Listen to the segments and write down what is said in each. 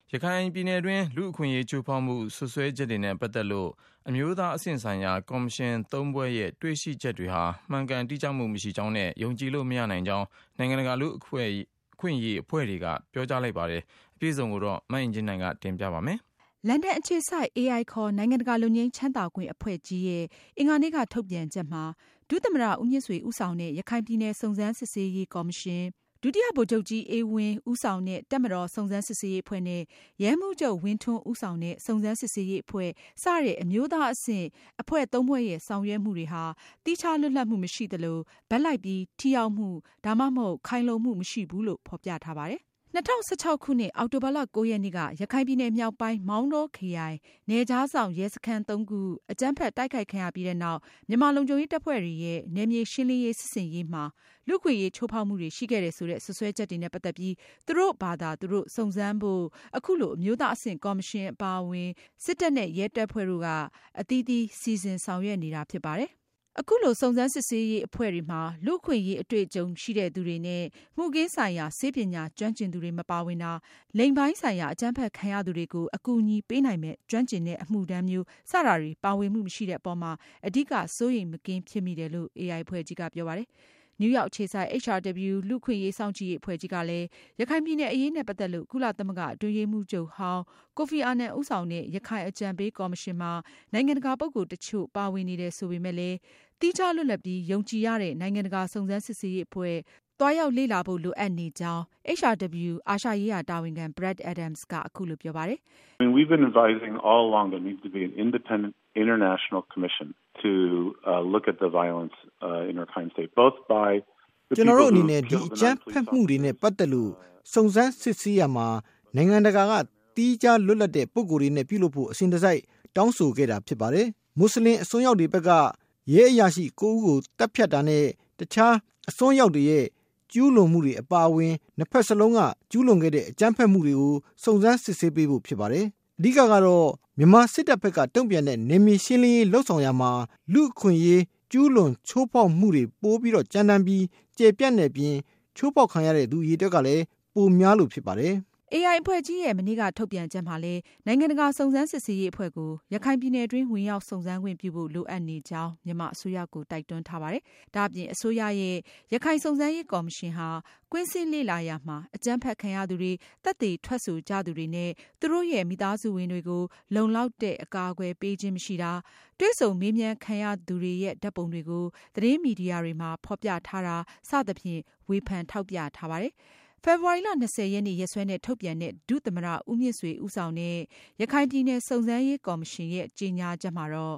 ရခိုင်ပြည်နယ်တွင်လူ့အခွင့်အရေးချိုးဖောက်မှုဆွဆွဲချက်တွေနဲ့ပတ်သက်လို့အမျိုးသားအဆင့်ဆိုင်ရာကော်မရှင်၃ဘွဲ့ရဲ့တွေ့ရှိချက်တွေဟာမှန်ကန်တိကျမှုမရှိကြောင်းနဲ့ယုံကြည်လို့မရနိုင်ကြောင်းနိုင်ငံတကာလူ့အခွင့်အရေးအဖွဲ့တွေကပြောကြားလိုက်ပါတယ်။အပြည့်စုံကိုတော့မအင်ကြင်းနိုင်ကတင်ပြပါမယ်။လန်ဒန်အခြေစိုက် AI ခေါ်နိုင်ငံတကာလွတ်ငြိမ်းချမ်းသာခွင့်အဖွဲ့ကြီးရဲ့အင်္ဂါနေ့ကထုတ်ပြန်ချက်မှာဒုသမ္မတဦးမြင့်ဆွေဦးဆောင်တဲ့ရခိုင်ပြည်နယ်စုံစမ်းစစ်ဆေးရေးကော်မရှင်ဒုတိယဗိုလ်ချုပ်ကြီးအေးဝင်းဦးဆောင်တဲ့တပ်မတော်စုံစမ်းစစ်ဆေးရေးအဖွဲ့နဲ့ရဲမှူးချုပ်ဝင်းထွန်းဦးဆောင်တဲ့စုံစမ်းစစ်ဆေးရေးအဖွဲ့စတဲ့အမျိုးသားအဆင့်အဖွဲ့၃ဖွဲ့ရဲ့ဆောင်ရွက်မှုတွေဟာတိကျလွတ်လပ်မှုမရှိသလိုဘက်လိုက်ပြီးထိရောက်မှုဒါမှမဟုတ်ခိုင်လုံမှုမရှိဘူးလို့ဖော်ပြထားပါတယ်။2016ခုနှစ်အောက်တိုဘာလ9ရက်နေ့ကရခိုင်ပြည်နယ်မြောက်ပိုင်းမောင်းတောခရိုင်နယ်ခြားဆောင်ရဲစခန်း3ခုအကြမ်းဖက်တိုက်ခိုက်ခံရပြီးတဲ့နောက်မြန်မာလုံခြုံရေးတပ်ဖွဲ့တွေရဲ့နယ်မြေရှင်းလင်းရေးစစ်ဆင်ရေးမှာလူ့အခွင့်အရေးချိုးဖောက်မှုတွေရှိခဲ့တယ်ဆိုတဲ့ဆွဆွဲချက်တွေနဲ့ပတ်သက်ပြီးသူတို့ဘာသာသူတို့စုံစမ်းဖို့အခုလိုအမျိုးသားအဆင့်ကော်မရှင်အပါအဝင်စစ်တပ်နဲ့ရဲတပ်ဖွဲ့တို့ကအသီးသီးစီစဉ်ဆောင်ရွက်နေတာဖြစ်ပါတယ်။အခုလိုစုံစမ်းစစ်ဆေးရေးအဖွဲ့တွေမှာလူ့အခွင့်အရေးအတွေ့အကြုံရှိတဲ့သူတွေနဲ့မှုခင်းဆိုင်ရာဆေးပညာကျွမ်းကျင်သူတွေမပါဝင်တာလိင်ပိုင်းဆိုင်ရာအကြမ်းဖက်ခံရသူတွေကိုအကူအညီပေးနိုင်မဲ့ကျွမ်းကျင်တဲ့အမှုထမ်းမျိုးစတာတွေပါဝင်မှုမရှိတဲ့အပေါ်မှာအဓိကစိုးရိမ်မကင်းဖြစ်မိတယ်လို့ AI အဖွဲ့ကြီးကပြောပါတယ်။နယူးယောက်အခြေစိုက် HRW လူ့အခွင့်အရေးစောင့်ကြည့်ရေးအဖွဲ့ကြီးကလည်းရခိုင်ပြည်နယ်အရေးနဲ့ပတ်သက်လို့ကုလသမဂ္ဂအတွင်းရေးမှူးချုပ်ဟောင်းကိုဖီအာနန်ဦးဆောင်တဲ့ရခိုင်အကြံပေးကော်မရှင်မှာနိုင်ငံတကာပုဂ္ဂိုလ်တချို့ပါဝင်နေတယ်ဆိုပေမဲ့လည်းတိကျလွတ်လပ်ပြီးယုံကြည်ရတဲ့နိုင်ငံတကာစုံစမ်းစစ်ဆေးရေးအဖွဲ့သွားရောက်လေ့လာဖို့လိုအပ်နေကြောင်း HRW အာရှရေးရာတာဝန်ခံ Brad Adams ကအခုလိုပြောပါတယ်။ We've been advising all along there needs to be an independent international commission to look at the violence in Rakhine State both by ကျွန်တော်တို့အနေနဲ့ဒီအကြမ်းဖက်မှုတွေနဲ့ပတ်သက်လို့စုံစမ်းစစ်ဆေးရမှာနိုင်ငံတကာကတီးခြားလွတ်လပ်တဲ့ပုဂ္ဂိုလ်တွေနဲ့ပြုလုပ်ဖို့အစဉ်တစိုက်တောင်းဆိုခဲ့တာဖြစ်ပါတယ်။မွတ်စလင်အစွန်းရောက်တွေဘက်ကရဲအရာရှိ9ဦးကိုတပ်ဖြတ်တာနဲ့တခြားအစွန်းရောက်တွေရဲ့ကျူးလွန်မှုတွေအပါအဝင်နှစ်ဖက်စလုံးကကျူးလွန်ခဲ့တဲ့အကြမ်းဖက်မှုတွေကိုစုံစမ်းစစ်ဆေးပေးဖို့ဖြစ်ပါတယ်။အဓိကတော့မြန်မာစစ်တပ်ဘက်ကတုံ့ပြန်တဲ့နယ်မြေရှင်းလင်းရေးလှုပ်ဆောင်ရမှာလူအခွင့်အရေးကျူးလွန်ချိုးဖောက်မှုတွေပိုပြီးတော့ကြမ်းတမ်းပြီးကျေပြန့်တဲ့ပြင်ချိုးဖောက်ခံရတဲ့သူအရေအတွက်ကလည်းပိုများလို့ဖြစ်ပါတယ်။ AI အဖွဲ့ကြီးရဲ့မနေ့ကထုတ်ပြန်ချက်မှာလည်းနိုင်ငံတကာစုံစမ်းစစ်ဆေးရေးအဖွဲ့ကိုရခိုင်ပြည်နယ်တွင်းဝင်ရောက်စုံစမ်းခွင့်ပြုဖို့လိုအပ်နေကြောင်းမြန်မာအစိုးရကိုတိုက်တွန်းထားပါတယ်။ဒါ့အပြင်အစိုးရရဲ့ရခိုင်စုံစမ်းရေးကော်မရှင်ဟာကွင်းဆင်းလေ့လာရာမှာအကြမ်းဖက်ခံရသူတွေသက်သေထွက်ဆိုကြသူတွေနဲ့သူတို့ရဲ့မိသားစုဝင်တွေကိုလုံလောက်တဲ့အကာအကွယ်ပေးခြင်းမရှိတာတွေ့ဆုံမေးမြန်းခံရသူတွေရဲ့ဓာတ်ပုံတွေကိုသတင်းမီဒီယာတွေမှာဖော်ပြထားတာစသဖြင့်ဝေဖန်ထောက်ပြထားပါတယ်။ဖေဖော်ဝါရီလ20ရက်နေ့ရက်စွဲနဲ့ထုတ်ပြန်တဲ့ဒုသမ္မတဦးမြင့်ဆွေဦးဆောင်တဲ့ရခိုင်ပြည်နယ်စုံစမ်းရေးကော်မရှင်ရဲ့ကြေညာချက်မှာတော့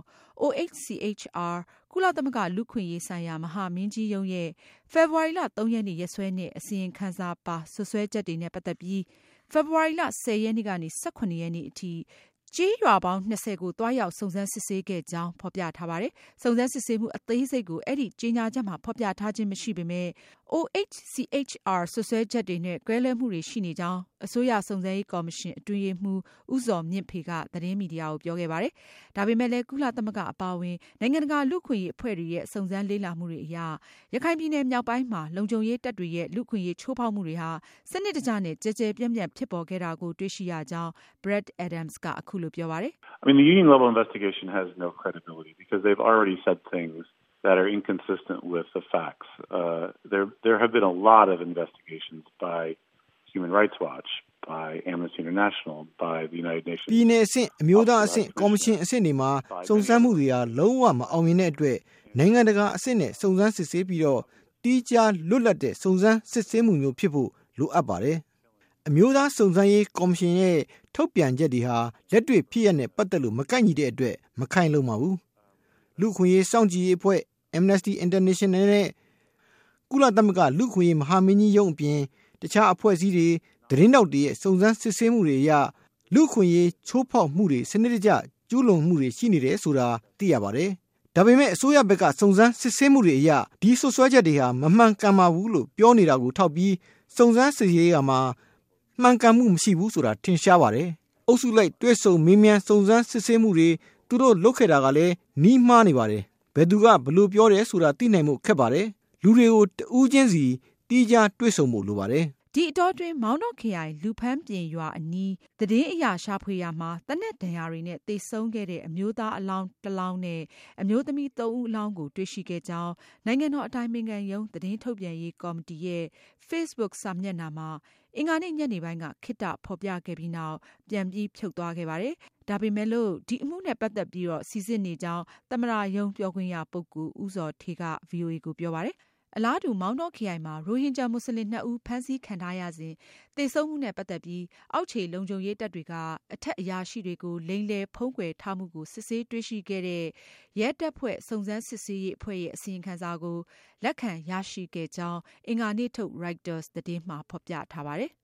OHCHR ကုလသမဂ္ဂလူ့အခွင့်အရေးဆိုင်ရာမဟာမင်းကြီးရုံးရဲ့ဖေဖော်ဝါရီလ3ရက်နေ့ရက်စွဲနဲ့အစီရင်ခံစာပါဆွဆွဲချက်တွေနဲ့ပတ်သက်ပြီးဖေဖော်ဝါရီလ10ရက်နေ့ကနေ18ရက်နေ့အထိကျေးရွာပေါင်း20ကိုတွားရောက်စုံစမ်းစစ်ဆေးခဲ့ကြောင်းဖော်ပြထားပါတယ်။စုံစမ်းစစ်ဆေးမှုအသေးစိတ်ကိုအဲ့ဒီကြေညာချက်မှာဖော်ပြထားခြင်းမရှိပေမဲ့ OHCHR ဆွဆွဲချက်တွေနဲ့ကွဲလွဲမှုတွေရှိနေကြောင်းအစိုးရစုံစမ်းရေးကော်မရှင်အတွင်းရေးမှူးဦးဇော်မြင့်ဖေကသတင်းမီဒီယာကိုပြောခဲ့ပါတယ်။ဒါပေမဲ့လည်းကုလသမဂ္ဂအပါအဝင်နိုင်ငံတကာလူ့အခွင့်အရေးအဖွဲ့တွေရဲ့စုံစမ်းလေ့လာမှုတွေအရရခိုင်ပြည်နယ်မြောက်ပိုင်းမှာလုံခြုံရေးတပ်တွေရဲ့လူ့အခွင့်အရေးချိုးဖောက်မှုတွေဟာစနစ်တကျနဲ့ကြဲကြဲပြန့်ပြန့်ဖြစ်ပေါ်ခဲ့တာကိုတွေ့ရှိရကြောင်း Brad Adams ကအခုလိုပြောပါတယ်။ I mean the union level investigation has no credibility because they've already said things that are inconsistent with the facts. There have been a lot of investigations by Human Rights Watch, by Amnesty International, by the United Nations. ပြည်နယ်အဆင့်အမျိုးသားအဆင့်ကော်မရှင်အဆင့်တွေမှာစုံစမ်းမှုတွေဟာလုံးဝမအောင်မြင်တဲ့အတွက်နိုင်ငံတကာအဆင့်နဲ့စုံစမ်းစစ်ဆေးပြီးတော့တီးခြားလွတ်လပ်တဲ့စုံစမ်းစစ်ဆေးမှုမျိုးဖြစ်ဖို့လိုအပ်ပါတယ်။အမျိုးသားစုံစမ်းရေးကော်မရှင်ရဲ့ထုတ်ပြန်ချက်တွေဟာလက်တွေ့ဖြစ်ရတဲ့ပတ်သက်လို့မကိုက်ညီတဲ့အတွက်မခိုင်လုံပါဘူး။လူ့ခွင့်ရေးစောင့်ကြည့်ရေးအဖွဲ့ Amnesty International နဲ့ကုလသမဂ္ဂလူ့ခွင့်ရေးမဟာမင်းကြီးရုံးအပြင်တခြားအဖွဲ့အစည်းတွေသတင်းတောက်တွေရဲ့စုံစမ်းစစ်ဆေးမှုတွေအရလူ့ခွင့်ရေးချိုးဖောက်မှုတွေစနစ်တကျကျူးလွန်မှုတွေရှိနေတယ်ဆိုတာသိရပါတယ်။ဒါပေမဲ့အစိုးရဘက်ကစုံစမ်းစစ်ဆေးမှုတွေအရဒီဆွဆွဲချက်တွေဟာမမှန်ကန်ပါဘူးလို့ပြောနေတာကိုထောက်ပြီးစုံစမ်းစစ်ဆေးရမှာမှန်ကန်မှုမရှိဘူးဆိုတာထင်ရှားပါတယ်။အုပ်စုလိုက်တွဲဆုံမေးမြန်းစုံစမ်းစစ်ဆေးမှုတွေသူတို့လုပ်ခဲ့တာကလည်းနီးမှားနေပါတယ်။ဘယ်သူကဘလို့ပြောတယ်ဆိုတာသိနိုင်မှုခက်ပါတယ်။လူတွေကိုတဦးချင်းစီတီးခြားတွေ့ဆုံဖို့လိုပါတယ်။ဒီအတောအတွင်းမောင်တော်ခရိုင်လူဖန်းပြင်ရွာအနီးသတင်းအရာရှာဖွေရာမှာတနက်ဒဏ်ရာတွေနဲ့သေဆုံးခဲ့တဲ့အမျိုးသားအလောင်းတစ်လောင်းနဲ့အမျိုးသမီး3ဦးအလောင်းကိုတွေ့ရှိခဲ့ကြောင်းနိုင်ငံတော်အတိုင်ပင်ခံရုံးသတင်းထုတ်ပြန်ရေးကော်မတီရဲ့ Facebook စာမျက်နှာမှာအင်္ဂါနေ့ညနေပိုင်းကခေတ္တဖော်ပြခဲ့ပြီးနောက်ပြန်ပြီးဖြုတ်သွားခဲ့ပါတယ်။ဒါပေမဲ့လို့ဒီအမှုနဲ့ပတ်သက်ပြီးတော့စီစစ်နေကြောင်းသမ္မတရုံးပြောခွင့်ရပုဂ္ဂိုလ်ဦးဇော်ဌေးက VOA ကိုပြောပါတယ်။အလားတူမောင်တော်ခရိုင်မှာရိုဟင်ဂျာမွတ်စလင်2ဦးဖမ်းဆီးခံထားရစဉ်သေဆုံးမှုနဲ့ပတ်သက်ပြီးအောက်ခြေလုံခြုံရေးတပ်တွေကအထက်အရာရှိတွေကိုလိမ်လည်ဖုံးကွယ်ထားမှုကိုစစ်ဆေးတွေ့ရှိခဲ့တဲ့ရဲတပ်ဖွဲ့စုံစမ်းစစ်ဆေးရေးအဖွဲ့ရဲ့အစီရင်ခံစာကိုလက်ခံရရှိခဲ့ကြောင်းအင်္ဂါနေ့ထုတ် Reuters သတင်းမှာဖော်ပြထားပါတယ်